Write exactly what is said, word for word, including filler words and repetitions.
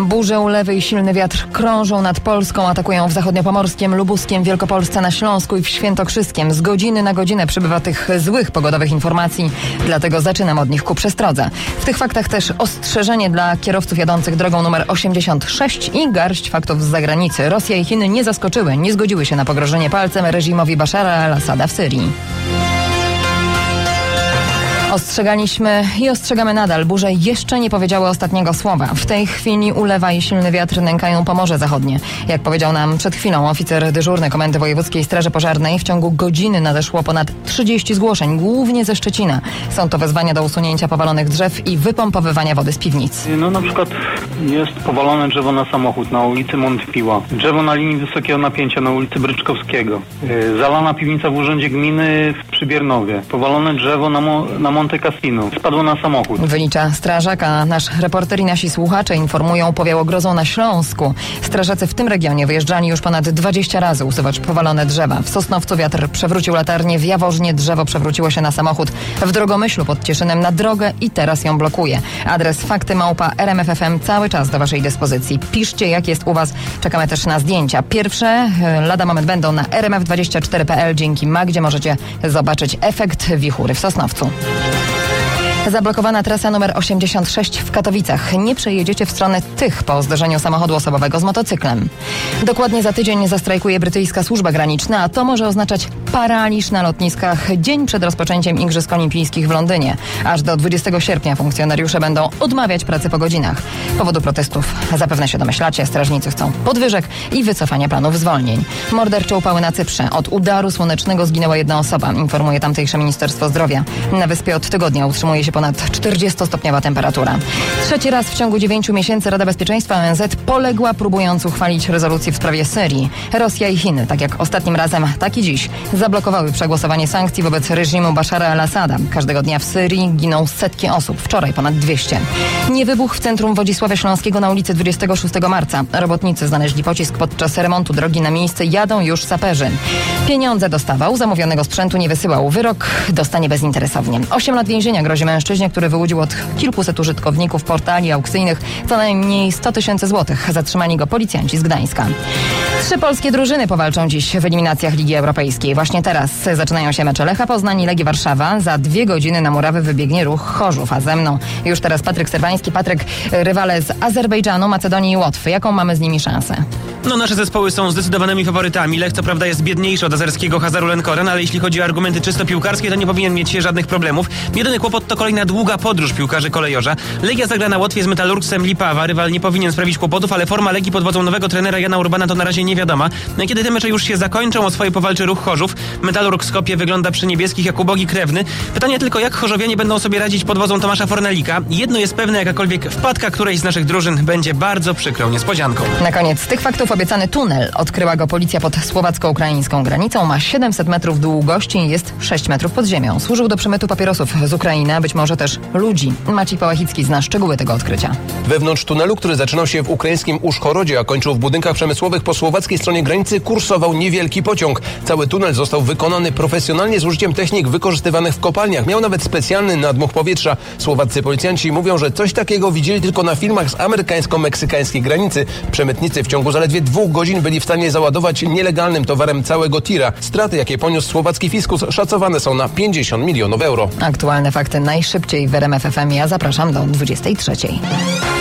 Burze, ulewy i silny wiatr krążą nad Polską, atakują w zachodniopomorskiem, lubuskiem, Wielkopolsce, na Śląsku i w Świętokrzyskiem. Z godziny na godzinę przybywa tych złych pogodowych informacji, dlatego zaczynam od nich ku przestrodze. W tych faktach też ostrzeżenie dla kierowców jadących drogą numer osiemdziesiąt sześć i garść faktów z zagranicy. Rosja i Chiny nie zaskoczyły, nie zgodziły się na pogrożenie palcem reżimowi Bashara al-Assada w Syrii. Ostrzegaliśmy i ostrzegamy nadal. Burze jeszcze nie powiedziały ostatniego słowa. W tej chwili ulewa i silny wiatr nękają Pomorze Zachodnie. Jak powiedział nam przed chwilą oficer dyżurny Komendy Wojewódzkiej Straży Pożarnej, w ciągu godziny nadeszło ponad trzydzieści zgłoszeń, głównie ze Szczecina. Są to wezwania do usunięcia powalonych drzew i wypompowywania wody z piwnic. No na przykład jest powalone drzewo na samochód na ulicy Montpiła. Drzewo na linii wysokiego napięcia na ulicy Bryczkowskiego. Zalana piwnica w Urzędzie Gminy w Przybiernowie. Powalone drzewo na, mo- na Monte Cassino. Spadło na samochód. Wylicza strażak, a nasz reporter i nasi słuchacze informują, powiało grozą na Śląsku. Strażacy w tym regionie wyjeżdżali już ponad dwadzieścia razy usuwać powalone drzewa. W Sosnowcu wiatr przewrócił latarnię, w Jaworznie drzewo przewróciło się na samochód. W Drogomyślu pod Cieszynem na drogę i teraz ją blokuje. Adres fakty małpa R M F F M cały czas do waszej dyspozycji. Piszcie, jak jest u was. Czekamy też na zdjęcia. Pierwsze lada moment będą na r m f dwadzieścia cztery kropka p l. Dzięki Magdzie możecie zobaczyć efekt wichury w Sosnowcu. Zablokowana trasa numer osiemdziesiąt sześć w Katowicach. Nie przejedziecie w stronę tych po zderzeniu samochodu osobowego z motocyklem. Dokładnie za tydzień zastrajkuje brytyjska służba graniczna, a to może oznaczać paraliż na lotniskach dzień przed rozpoczęciem Igrzysk Olimpijskich w Londynie. Aż do dwudziestego sierpnia funkcjonariusze będą odmawiać pracy po godzinach. Powodu protestów zapewne się domyślacie. Strażnicy chcą podwyżek i wycofania planów zwolnień. Mordercze upały na Cyprze. Od udaru słonecznego zginęła jedna osoba, informuje tamtejsze Ministerstwo Zdrowia. Na wyspie od tygodnia utrzymuje się ponad czterdziestostopniowa temperatura. Trzeci raz w ciągu dziewięciu miesięcy Rada Bezpieczeństwa O N Z poległa, próbując uchwalić rezolucję w sprawie Syrii. Rosja i Chiny, tak jak ostatnim razem, tak i dziś, zablokowały przegłosowanie sankcji wobec reżimu Bashara al-Assada. Każdego dnia w Syrii giną setki osób, wczoraj ponad dwieście. Nie wybuch w centrum Wodzisławia Śląskiego na ulicy dwudziestego szóstego marca. Robotnicy znaleźli pocisk podczas remontu drogi, na miejsce jadą już saperzy. Pieniądze dostawał, zamówionego sprzętu nie wysyłał. Wyrok dostanie bezinteresownie. Osiem lat więzienia grozi mężczyźnie, który wyłudził od kilkuset użytkowników portali aukcyjnych co najmniej sto tysięcy złotych. Zatrzymani go policjanci z Gdańska. Trzy polskie drużyny powalczą dziś w eliminacjach Ligi Europejskiej. Właśnie teraz zaczynają się mecze Lecha Poznań i Legii Warszawa. Za dwie godziny na murawy wybiegnie Ruch Chorzów, a ze mną już teraz Patryk Serwański. Patryk, rywale z Azerbejdżanu, Macedonii i Łotwy. Jaką mamy z nimi szansę? No, nasze zespoły są zdecydowanymi faworytami. Lech co prawda jest biedniejszy od azerskiego Hazaru Lenkoren, ale jeśli chodzi o argumenty czysto piłkarskie, to nie powinien mieć żadnych problemów. Jedyny kłopot to kolejna długa podróż piłkarzy kolejorza. Legia zagra na Łotwie z Metalurgsem Lipawa. Rywal nie powinien sprawić kłopotów, ale forma Legii pod wodzą nowego trenera Jana Urbana to na razie nie wiadoma. Kiedy te mecze już się zakończą, o swoje powalczy Ruch Chorzów. Metalurg Skopje wygląda przy niebieskich jak ubogi krewny. Pytanie tylko, jak chorzowianie będą sobie radzić pod wodzą Tomasza Fornelika. Jedno jest pewne, jakakolwiek wpadka którejś z naszych drużyn będzie bardzo przykrą niespodzianką. Na koniec z tych faktów obiecany tunel. Odkryła go policja pod słowacko-ukraińską granicą. Ma siedemset metrów długości i jest sześć metrów pod ziemią. Służył do przemytu papierosów z Ukrainy, a być może też ludzi. Maciej Pałachicki zna szczegóły tego odkrycia. Wewnątrz tunelu, który zaczynał się w ukraińskim Użhorodzie, a kończył w budynkach przemysłowych po słowackiej stronie granicy, kursował niewielki pociąg. Cały tunel został wykonany profesjonalnie z użyciem technik wykorzystywanych w kopalniach. Miał nawet specjalny nadmuch powietrza. Słowaccy policjanci mówią, że coś takiego widzieli tylko na filmach z amerykańsko-meksykańskiej granicy. Przemytnicy w ciągu zaledwie dwóch godzin byli w stanie załadować nielegalnym towarem całego tira. Straty, jakie poniósł słowacki fiskus, szacowane są na pięćdziesiąt milionów euro. Aktualne fakty najszybciej w R M F F M. Ja zapraszam do dwudziestej trzeciej.